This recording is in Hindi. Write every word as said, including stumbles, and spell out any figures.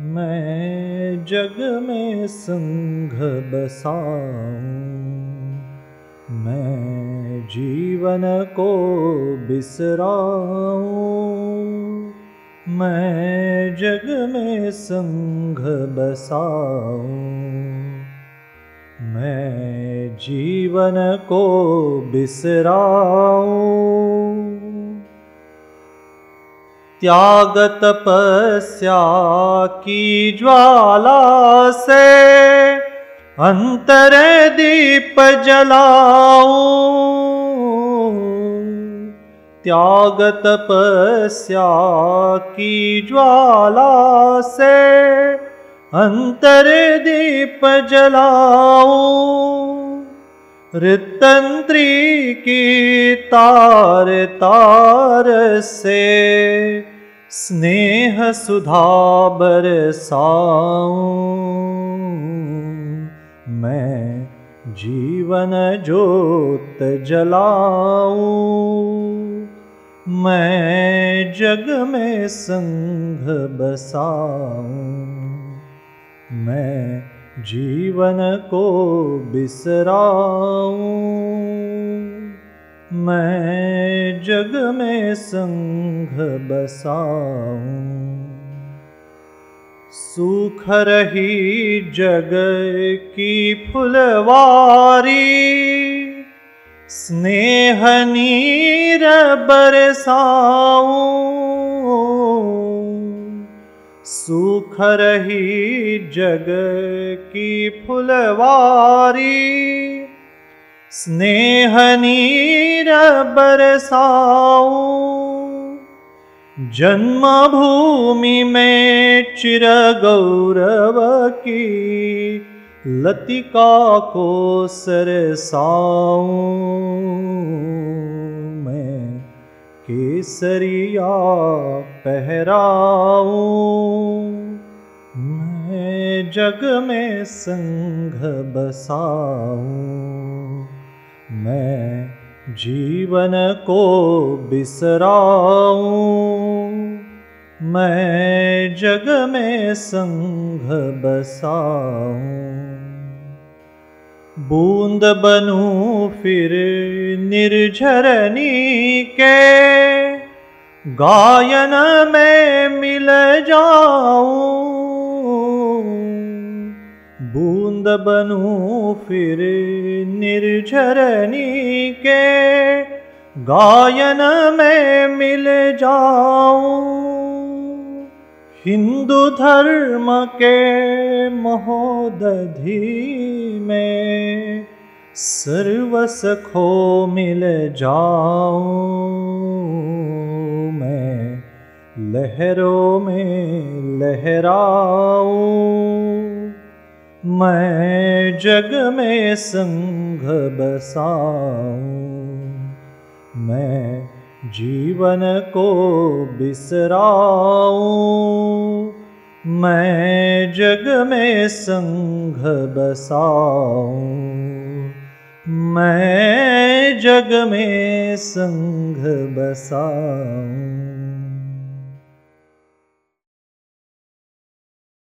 मैं जग में संग बसाऊं, मैं जीवन को बिसराऊं। मैं जग में संग बसाऊं, मैं जीवन को बिसराऊं। त्याग तपस्या की ज्वाला से अंतर दीप जलाऊं। त्याग तपस्या की ज्वाला से अंतर दीप जलाऊं। ऋतंत्री की तार तार से स्नेह सुधा बरसाऊं। मैं जीवन ज्योत जलाऊं, मैं जग में संग बसाऊं। मैं जीवन को बिसराऊं, मैं जग में संग बसाऊं। सूख रही जग की फुलवारी, स्नेह नीर बरसाऊं। सूख रही जग की फुलवारी, स्नेह नीर बरसाऊं। जन्मभूमि में चिर गौरव की लतिका को सरसाऊं। मैं केसरिया पहराऊं, मैं जग में संग बसाऊं। मैं जीवन को बिसराऊं, मैं जग में संग बसाऊं। बूंद बनूं फिर निर्झरनी के, गायन में मिल जाऊं। बूंद बनूं फिर निर्झरनी के, गायन में मिल जाऊं। हिंदू धर्म के महोदधि में सर्वस खो मिल जाऊं। मैं लहरों में लहराऊं, मैं जग में संग बसाऊं। मैं जीवन को बिसराऊं, मैं जग में संग बसाऊं। मैं जग में संग बसाऊं।